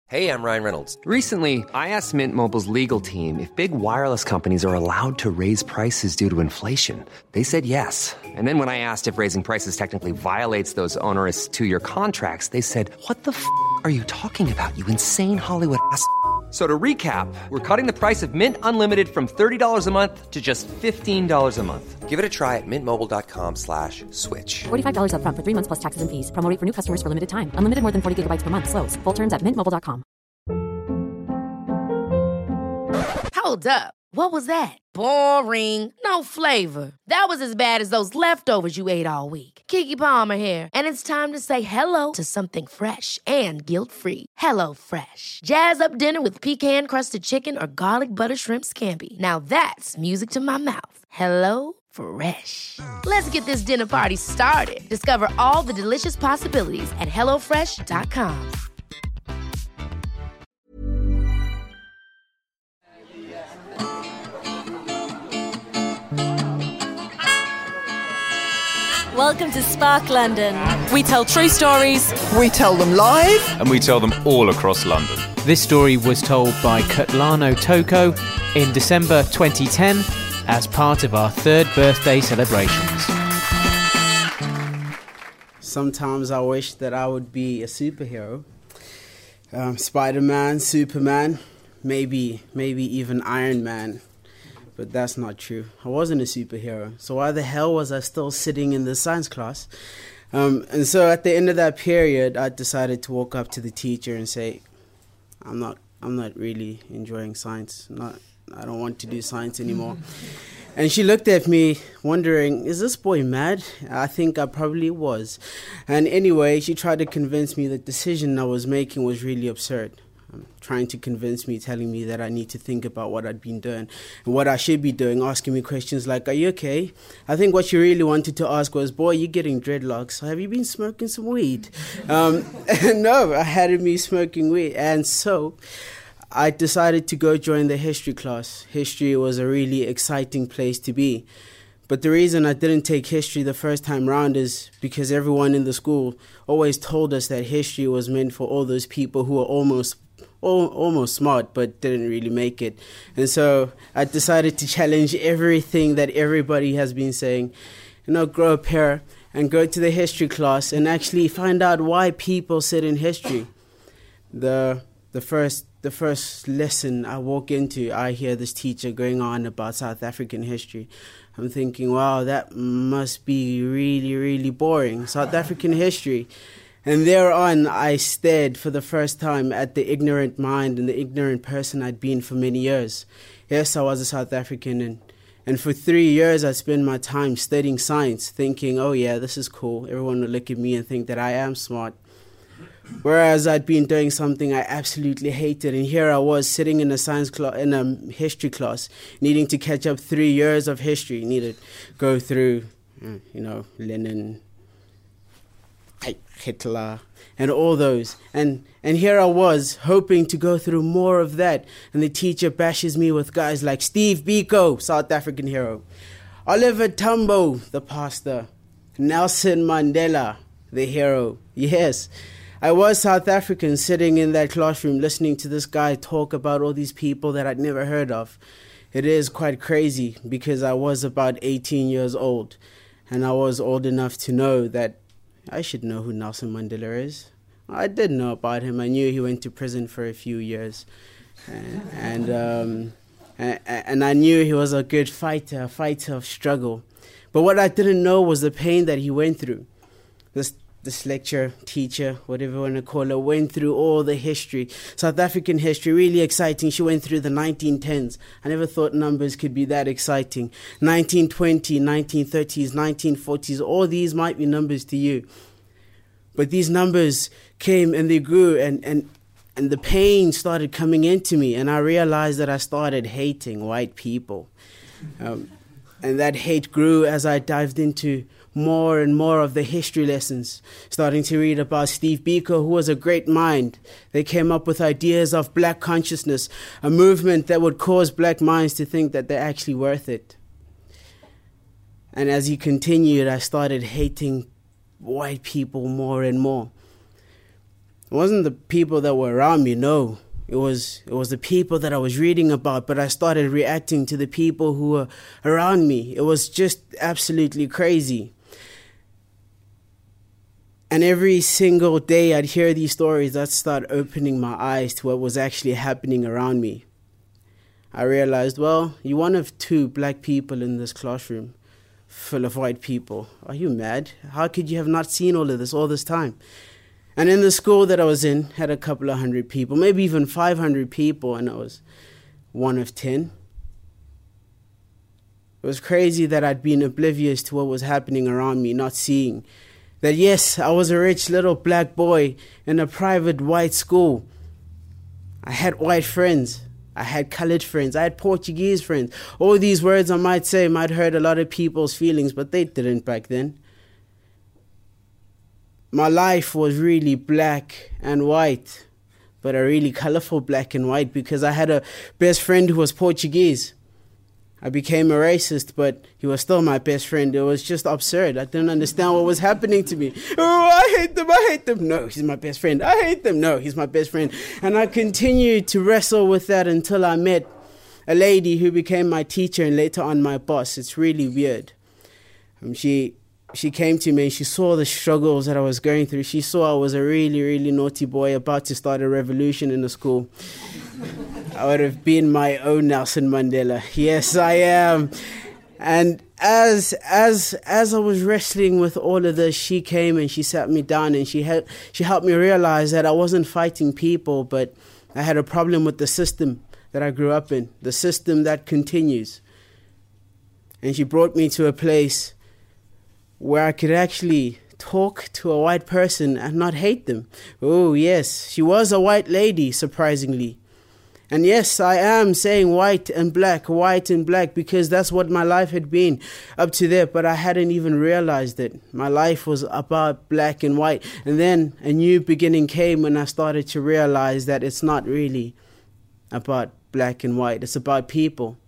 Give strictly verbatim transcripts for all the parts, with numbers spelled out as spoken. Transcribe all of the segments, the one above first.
Hey, I'm Ryan Reynolds. Recently, I asked Mint Mobile's legal team if big wireless companies are allowed to raise prices due to inflation. They said yes. And then when I asked if raising prices technically violates those onerous two-year contracts, they said, what the f*** are you talking about, you insane Hollywood ass f- So to recap, we're cutting the price of Mint Unlimited from thirty dollars a month to just fifteen dollars a month. Give it a try at mintmobile.com slash switch. forty-five dollars up front for three months plus taxes and fees. Promo rate for new customers for limited time. Unlimited more than forty gigabytes per month. Slows full terms at mint mobile dot com. Hold up. What was that? Boring. No flavor. That was as bad as those leftovers you ate all week. Keke Palmer here. And it's time to say hello to something fresh and guilt-free. Hello Fresh. Jazz up dinner with pecan-crusted chicken or garlic butter shrimp scampi. Now that's music to my mouth. Hello Fresh. Let's get this dinner party started. Discover all the delicious possibilities at hello fresh dot com. Welcome to Spark London. We tell true stories. We tell them live. And we tell them all across London. This story was told by Kutlano Toko in December twenty ten as part of our third birthday celebrations. Sometimes I wish that I would be a superhero. Um, Spider-Man, Superman, maybe, maybe even Iron Man. But that's not true. I wasn't a superhero. So why the hell was I still sitting in the science class? Um, and so at the end of that period, I decided to walk up to the teacher and say, I'm not I'm not really enjoying science. Not I don't want to do science anymore. And she looked at me wondering, is this boy mad? I think I probably was. And anyway, she tried to convince me the decision I was making was really absurd. Um, trying to convince me, telling me that I need to think about what I'd been doing and what I should be doing, asking me questions like, are you okay? I think what she really wanted to ask was, boy, you're getting dreadlocks. Have you been smoking some weed? Um, no, I hadn't been smoking weed. And so I decided to go join the history class. History was a really exciting place to be. But the reason I didn't take history the first time round is because everyone in the school always told us that history was meant for all those people who were almost almost smart but didn't really make it. And so I decided to challenge everything that everybody has been saying. You know, grow a pair and go to the history class and actually find out why people sit in history. The the first the first lesson I walk into, I hear this teacher going on about South African history. I'm thinking, wow, that must be really, really boring. South African history. And thereon, I stared for the first time at the ignorant mind and the ignorant person I'd been for many years. Yes, I was a South African, and, and for three years I spent my time studying science, thinking, oh yeah, this is cool. Everyone will look at me and think that I am smart. Whereas I'd been doing something I absolutely hated, and here I was sitting in a science class, in a history class, needing to catch up three years of history, needed to go through, you know, Lenin, Hitler, and all those. And and here I was, hoping to go through more of that. And the teacher bashes me with guys like Steve Biko, South African hero, Oliver Tambo, the pastor, Nelson Mandela, the hero. Yes, I was South African, sitting in that classroom listening to this guy talk about all these people that I'd never heard of. It is quite crazy because I was about eighteen years old, and I was old enough to know that I should know who Nelson Mandela is. I did know about him. I knew he went to prison for a few years. And and, um, and, and I knew he was a good fighter, a fighter of struggle. But what I didn't know was the pain that he went through. This this lecturer, teacher, whatever you want to call her, went through all the history, South African history, really exciting. She went through the nineteen tens. I never thought numbers could be that exciting. nineteen twenty, nineteen thirties, nineteen forties, all these might be numbers to you. But these numbers came and they grew, and, and, and the pain started coming into me, and I realized that I started hating white people. Um, and that hate grew as I dived into more and more of the history lessons, starting to read about Steve Biko, who was a great mind. They came up with ideas of black consciousness, a movement that would cause black minds to think that they're actually worth it. And as he continued, I started hating white people more and more. It wasn't the people that were around me, no. It was it was the people that I was reading about, but I started reacting to the people who were around me. It was just absolutely crazy. And every single day I'd hear these stories, I'd start opening my eyes to what was actually happening around me. I realized, well, you're one of two black people in this classroom full of white people. Are you mad? How could you have not seen all of this all this time? And in the school that I was in, had a couple of hundred people, maybe even five hundred people, and I was one of ten. It was crazy that I'd been oblivious to what was happening around me, not seeing that, yes, I was a rich little black boy in a private white school. I had white friends. I had colored friends. I had Portuguese friends. All these words I might say might hurt a lot of people's feelings, but they didn't back then. My life was really black and white, but a really colorful black and white, because I had a best friend who was Portuguese. I became a racist, but he was still my best friend. It was just absurd. I didn't understand what was happening to me. Oh, I hate them, I hate them. No, he's my best friend. I hate them. No, he's my best friend. And I continued to wrestle with that until I met a lady who became my teacher and later on my boss. It's really weird. Um, she... She came to me and she saw the struggles that I was going through. She saw I was a really, really naughty boy about to start a revolution in the school. I would have been my own Nelson Mandela. Yes, I am. And as as as I was wrestling with all of this, she came and she sat me down and she helped she helped me realize that I wasn't fighting people, but I had a problem with the system that I grew up in, the system that continues. And she brought me to a place where I could actually talk to a white person and not hate them. Oh, yes, she was a white lady, surprisingly. And yes, I am saying white and black, white and black, because that's what my life had been up to there, but I hadn't even realized it. My life was about black and white. And then a new beginning came when I started to realize that it's not really about black and white. It's about people.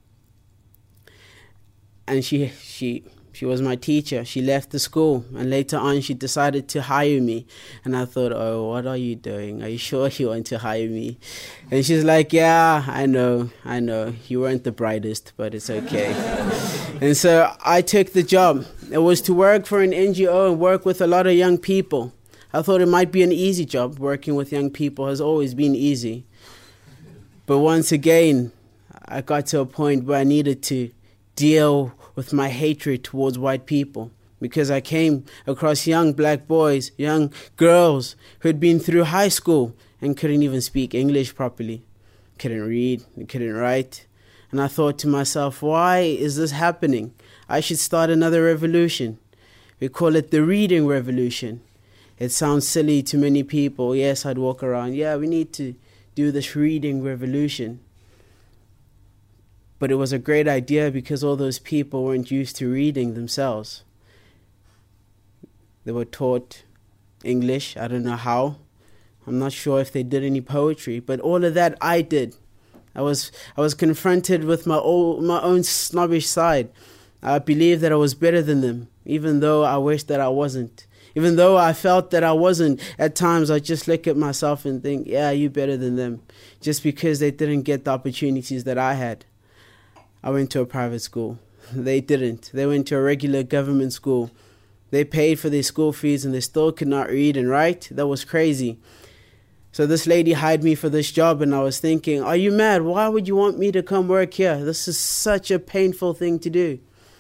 And she she... She was my teacher. She left the school, and later on she decided to hire me. And I thought, oh, what are you doing? Are you sure you want to hire me? And she's like, yeah, I know, I know. You weren't the brightest, but it's okay. And so I took the job. It was to work for an N G O and work with a lot of young people. I thought it might be an easy job. Working with young people has always been easy. But once again, I got to a point where I needed to deal with my hatred towards white people, because I came across young black boys, young girls who had been through high school and couldn't even speak English properly, couldn't read, couldn't write. And I thought to myself, why is this happening? I should start another revolution. We call it the reading revolution. It sounds silly to many people. Yes, I'd walk around, yeah, we need to do this reading revolution. But it was a great idea because all those people weren't used to reading themselves. They were taught English. I don't know how. I'm not sure if they did any poetry, but all of that I did. I was I was confronted with my old, my own snobbish side. I believed that I was better than them, even though I wished that I wasn't. Even though I felt that I wasn't, at times I just look at myself and think, yeah, you're better than them, just because they didn't get the opportunities that I had. I went to a private school. They didn't. They went to a regular government school. They paid for their school fees and they still could not read and write. That was crazy. So this lady hired me for this job and I was thinking, are you mad? Why would you want me to come work here? This is such a painful thing to do.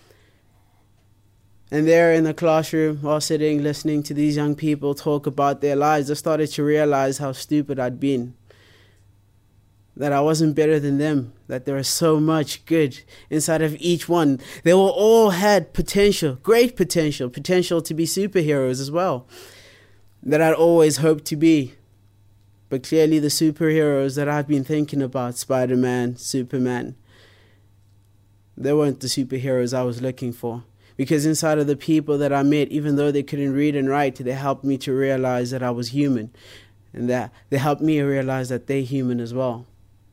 And there in the classroom, while sitting, listening to these young people talk about their lives, I started to realize how stupid I'd been. That I wasn't better than them, that there was so much good inside of each one. They all, all had potential, great potential, potential to be superheroes as well, that I'd always hoped to be. But clearly the superheroes that I've been thinking about, Spider-Man, Superman, they weren't the superheroes I was looking for. Because inside of the people that I met, even though they couldn't read and write, they helped me to realize that I was human. And that they helped me realize that they're human as well.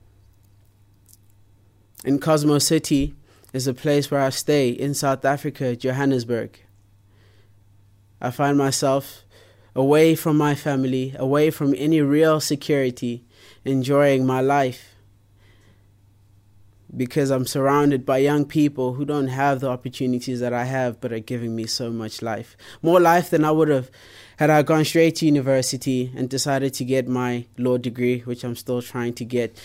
In Cosmo City is a place where I stay in South Africa, Johannesburg. I find myself away from my family, away from any real security, enjoying my life. Because I'm surrounded by young people who don't have the opportunities that I have, but are giving me so much life. More life than I would have had I gone straight to university and decided to get my law degree, which I'm still trying to get.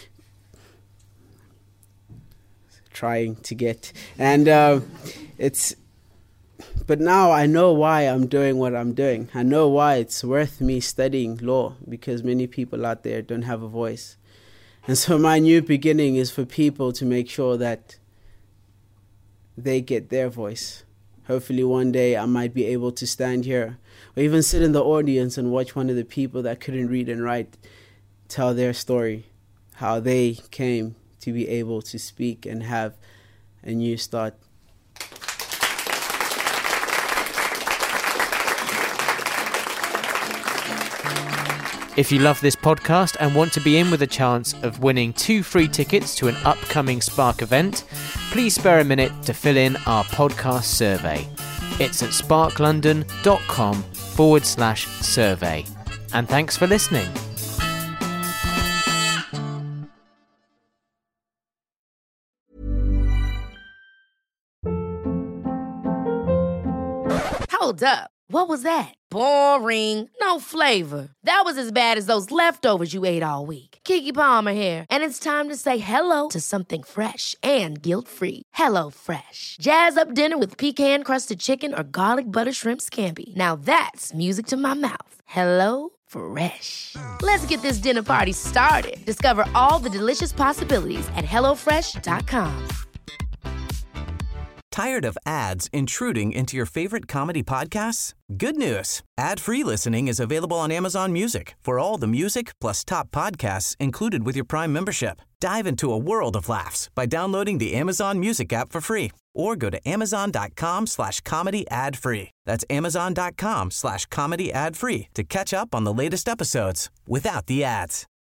Trying to get. And uh, it's... But now I know why I'm doing what I'm doing. I know why it's worth me studying law, because many people out there don't have a voice. And so my new beginning is for people to make sure that they get their voice. Hopefully one day I might be able to stand here or even sit in the audience and watch one of the people that couldn't read and write tell their story, how they came to be able to speak and have a new start. If you love this podcast and want to be in with a chance of winning two free tickets to an upcoming Spark event, please spare a minute to fill in our podcast survey. It's at sparklondon.com forward slash survey. And thanks for listening. Hold up. What was that? Boring. No flavor. That was as bad as those leftovers you ate all week. Keke Palmer here. And it's time to say hello to something fresh and guilt-free. Hello Fresh. Jazz up dinner with pecan-crusted chicken or garlic butter shrimp scampi. Now that's music to my mouth. Hello Fresh. Let's get this dinner party started. Discover all the delicious possibilities at hello fresh dot com. Tired of ads intruding into your favorite comedy podcasts? Good news. Ad-free listening is available on Amazon Music for all the music plus top podcasts included with your Prime membership. Dive into a world of laughs by downloading the Amazon Music app for free or go to amazon.com slash comedy ad free. That's amazon.com slash comedy ad free to catch up on the latest episodes without the ads.